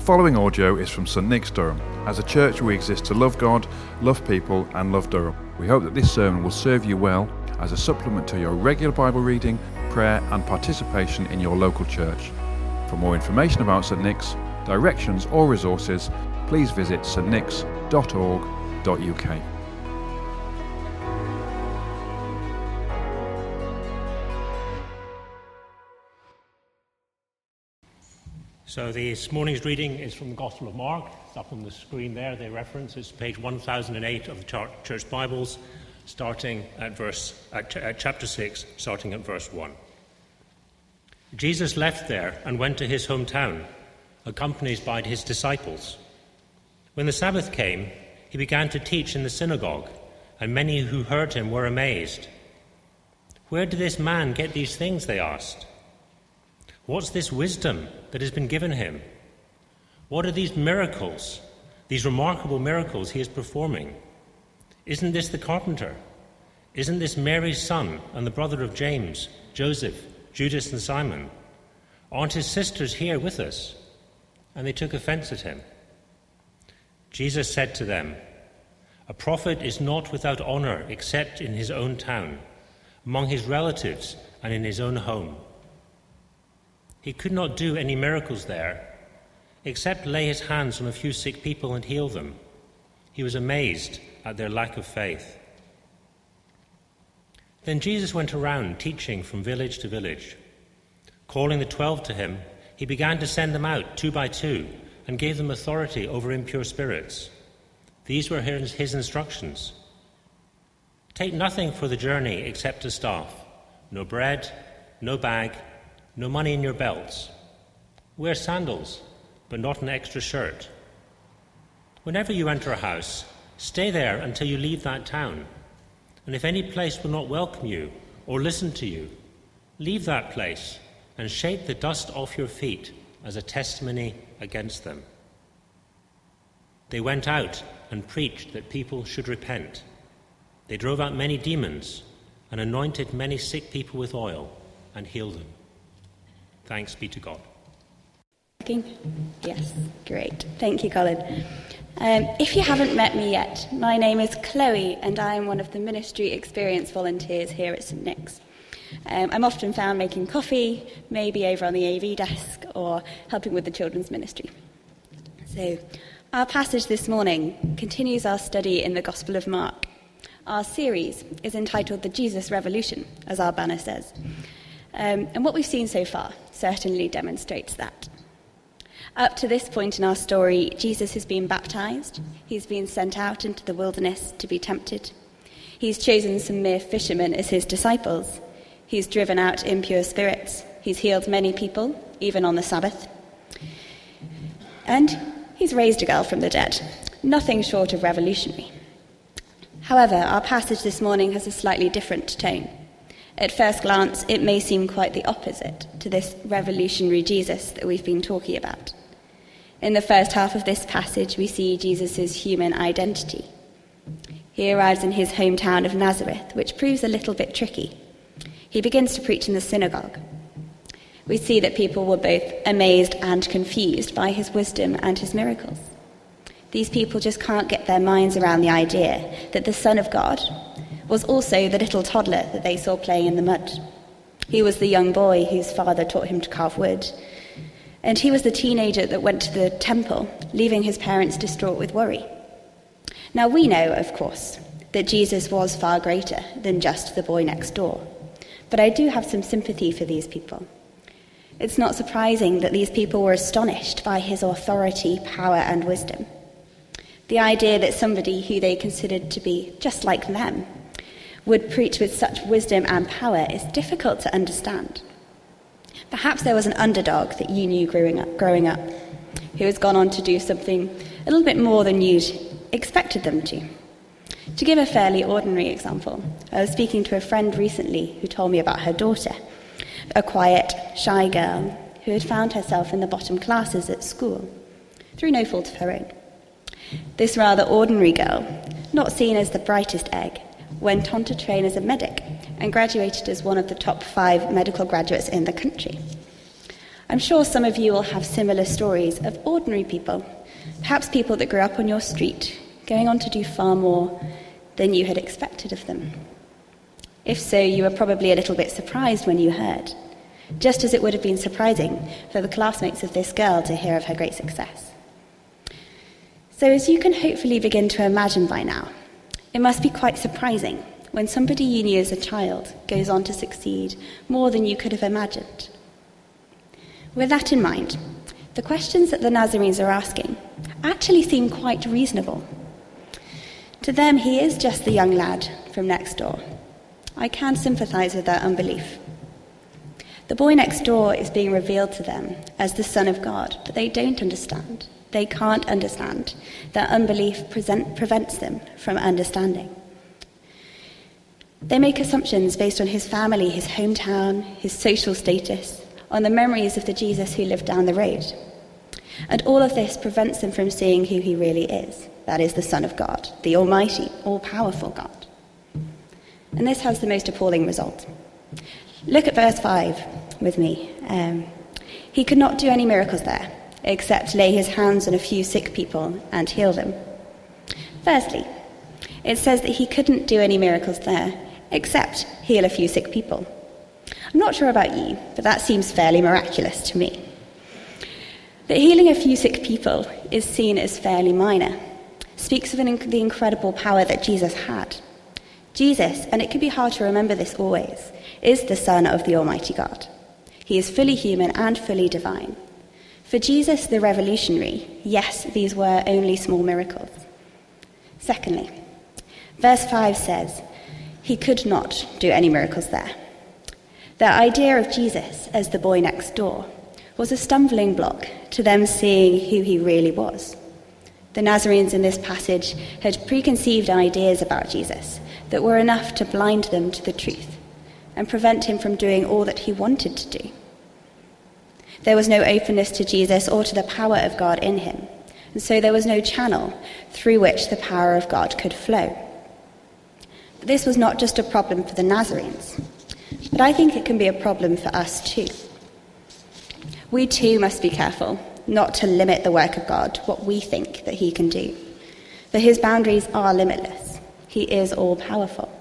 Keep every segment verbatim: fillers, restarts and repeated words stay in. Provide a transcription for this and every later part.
following audio is from St Nick's, Durham. As a church, we exist to love God, love people, and love Durham. We hope that this sermon will serve you well as a supplement to your regular Bible reading, prayer, and participation in your local church. For more information about St Nick's, directions or resources, please visit s t nicks dot org dot u k. So this morning's reading is from the Gospel of Mark. It's up on the screen there, they reference. It's page one thousand eight of the Church Bibles, starting at verse at, ch- at chapter six, starting at verse one. Jesus left there and went to his hometown, accompanied by his disciples. When the Sabbath came, he began to teach in the synagogue, and many who heard him were amazed. "Where did this man get these things?" they asked. "What's this wisdom that has been given him? What are these miracles, these remarkable miracles he is performing? Isn't this the carpenter? Isn't this Mary's son and the brother of James, Joseph, Judas, and Simon? Aren't his sisters here with us?" And they took offense at him. Jesus said to them, "A prophet is not without honor except in his own town, among his relatives, and in his own home." He could not do any miracles there, except lay his hands on a few sick people and heal them. He was amazed at their lack of faith. Then Jesus went around teaching from village to village. Calling the twelve to him, he began to send them out two by two and gave them authority over impure spirits. These were his, his instructions. "Take nothing for the journey except a staff, no bread, no bag, no money in your belts. Wear sandals, but not an extra shirt. Whenever you enter a house, stay there until you leave that town. And if any place will not welcome you or listen to you, leave that place and shake the dust off your feet as a testimony against them." They went out and preached that people should repent. They drove out many demons and anointed many sick people with oil and healed them. Thanks be to God. Yes, great. Thank you, Colin. Um, if you haven't met me yet, my name is Chloe, and I am one of the Ministry Experience volunteers here at St Nick's. Um, I'm often found making coffee, maybe over on the A V desk, or helping with the children's ministry. So, our passage this morning continues our study in the Gospel of Mark. Our series is entitled The Jesus Revolution, as our banner says. Um, and what we've seen so far certainly demonstrates that. Up to this point in our story, Jesus has been baptized. He's been sent out into the wilderness to be tempted. He's chosen some mere fishermen as his disciples. He's driven out impure spirits. He's healed many people, even on the Sabbath. And he's raised a girl from the dead. Nothing short of revolutionary. However, our passage this morning has a slightly different tone. At first glance, it may seem quite the opposite to this revolutionary Jesus that we've been talking about. In the first half of this passage, we see Jesus' human identity. He arrives in his hometown of Nazareth, which proves a little bit tricky. He begins to preach in the synagogue. We see that people were both amazed and confused by his wisdom and his miracles. These people just can't get their minds around the idea that the Son of God was also the little toddler that they saw playing in the mud. He was the young boy whose father taught him to carve wood. And he was the teenager that went to the temple, leaving his parents distraught with worry. Now we know, of course, that Jesus was far greater than just the boy next door. But I do have some sympathy for these people. It's not surprising that these people were astonished by his authority, power, and wisdom. The idea that somebody who they considered to be just like them would preach with such wisdom and power is difficult to understand. Perhaps there was an underdog that you knew growing up, growing up who has gone on to do something a little bit more than you'd expected them to. To give a fairly ordinary example, I was speaking to a friend recently who told me about her daughter, a quiet, shy girl who had found herself in the bottom classes at school, through no fault of her own. This rather ordinary girl, not seen as the brightest egg, went on to train as a medic and graduated as one of the top five medical graduates in the country. I'm sure some of you will have similar stories of ordinary people, perhaps people that grew up on your street, going on to do far more than you had expected of them. If so, you were probably a little bit surprised when you heard, just as it would have been surprising for the classmates of this girl to hear of her great success. So as you can hopefully begin to imagine by now, it must be quite surprising when somebody you knew as a child goes on to succeed more than you could have imagined. With that in mind, the questions that the Nazarenes are asking actually seem quite reasonable. To them, he is just the young lad from next door. I can sympathise with their unbelief. The boy next door is being revealed to them as the Son of God, but they don't understand. They can't understand. Their unbelief present, prevents them from understanding. They make assumptions based on his family, his hometown, his social status, on the memories of the Jesus who lived down the road. And all of this prevents them from seeing who he really is. That is the Son of God, the Almighty, all-powerful God. And this has the most appalling result. Look at verse five with me. Um, he could not do any miracles there, except lay his hands on a few sick people and heal them. Firstly, it says that he couldn't do any miracles there, except heal a few sick people. I'm not sure about you, but that seems fairly miraculous to me. But healing a few sick people is seen as fairly minor. Speaks of an, the incredible power that Jesus had. Jesus, and it can be hard to remember this always, is the Son of the Almighty God. He is fully human and fully divine. For Jesus, the revolutionary, yes, these were only small miracles. Secondly, verse five says, he could not do any miracles there. The idea of Jesus as the boy next door was a stumbling block to them seeing who he really was. The Nazarenes in this passage had preconceived ideas about Jesus that were enough to blind them to the truth and prevent him from doing all that he wanted to do. There was no openness to Jesus or to the power of God in him, and so there was no channel through which the power of God could flow. But this was not just a problem for the Nazarenes, but I think it can be a problem for us too. We too must be careful not to limit the work of God, what we think that he can do. For his boundaries are limitless. He is all-powerful.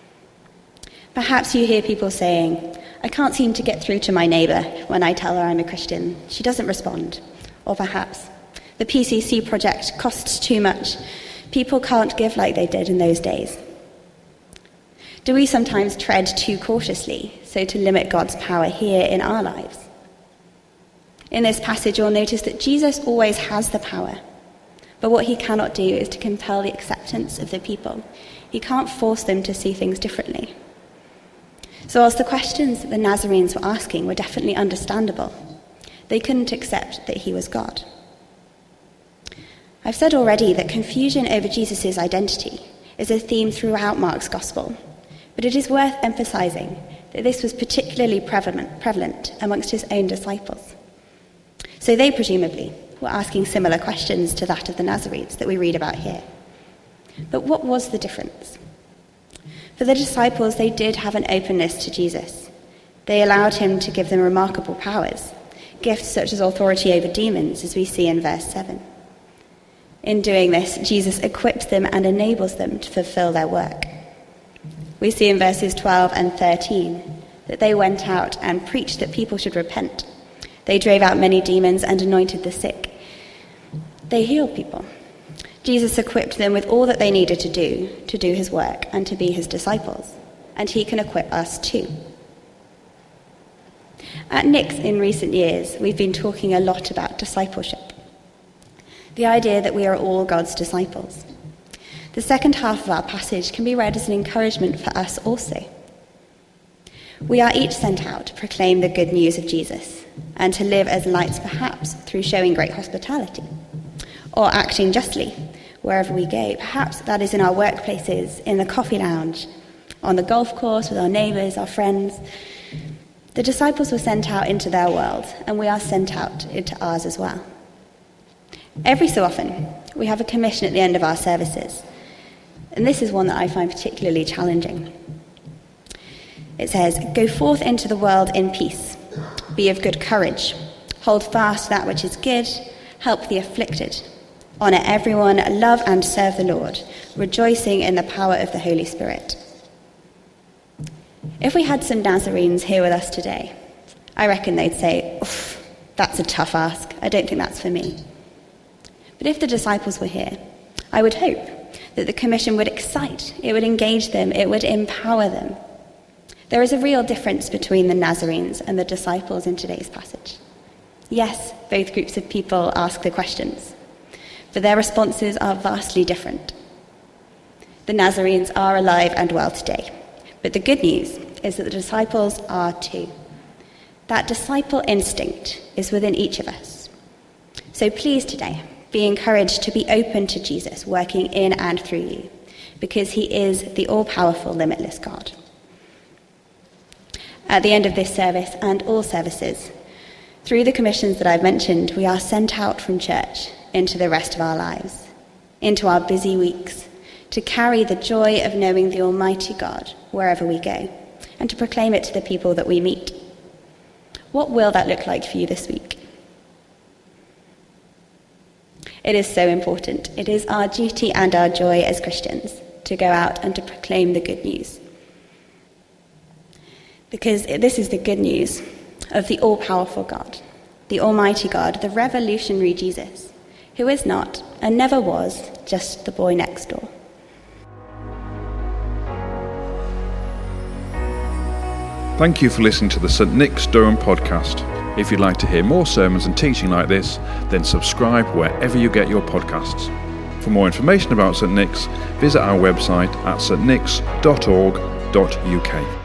Perhaps you hear people saying, I can't seem to get through to my neighbour when I tell her I'm a Christian. She doesn't respond. Or perhaps, the P C C project costs too much. People can't give like they did in those days. Do we sometimes tread too cautiously, so to limit God's power here in our lives? In this passage, you'll notice that Jesus always has the power, but what he cannot do is to compel the acceptance of the people. He can't force them to see things differently. So whilst the questions that the Nazarenes were asking were definitely understandable, they couldn't accept that he was God. I've said already that confusion over Jesus' identity is a theme throughout Mark's Gospel, but it is worth emphasising that this was particularly prevalent, prevalent amongst his own disciples. So they presumably were asking similar questions to that of the Nazarenes that we read about here. But what was the difference? For the disciples, they did have an openness to Jesus. They allowed him to give them remarkable powers, gifts such as authority over demons, as we see in verse seven. In doing this, Jesus equips them and enables them to fulfill their work. We see in verses twelve and thirteen that they went out and preached that people should repent. They drove out many demons and anointed the sick. They healed people. Jesus equipped them with all that they needed to do to do his work and to be his disciples. And he can equip us too. At Nix in recent years, we've been talking a lot about discipleship. The idea that we are all God's disciples. The second half of our passage can be read as an encouragement for us also. We are each sent out to proclaim the good news of Jesus and to live as lights perhaps through showing great hospitality or acting justly wherever we go. Perhaps that is in our workplaces, in the coffee lounge, on the golf course with our neighbours, our friends. The disciples were sent out into their world, and we are sent out into ours as well. Every so often, we have a commission at the end of our services, and this is one that I find particularly challenging. It says, "Go forth into the world in peace. Be of good courage. Hold fast that which is good, help the afflicted. Honour everyone, love and serve the Lord, rejoicing in the power of the Holy Spirit. If we had some Nazarenes here with us today, I reckon they'd say, oof, that's a tough ask. I don't think that's for me. But if the disciples were here, I would hope that the commission would excite, it would engage them, it would empower them. There is a real difference between the Nazarenes and the disciples in today's passage. Yes, both groups of people ask the questions, but their responses are vastly different. The Nazarenes are alive and well today, but the good news is that the disciples are too. That disciple instinct is within each of us. So please today, be encouraged to be open to Jesus working in and through you, because he is the all-powerful, limitless God. At the end of this service and all services, through the commissions that I've mentioned, we are sent out from church into the rest of our lives, into our busy weeks, to carry the joy of knowing the Almighty God wherever we go, and to proclaim it to the people that we meet. What will that look like for you this week? It is so important. It is our duty and our joy as Christians to go out and to proclaim the good news. Because this is the good news of the all-powerful God, the Almighty God, the revolutionary Jesus, who is not and never was just the boy next door. Thank you for listening to the St Nick's Durham podcast. If you'd like to hear more sermons and teaching like this, then subscribe wherever you get your podcasts. For more information about St Nick's, visit our website at s t nicks dot org dot u k.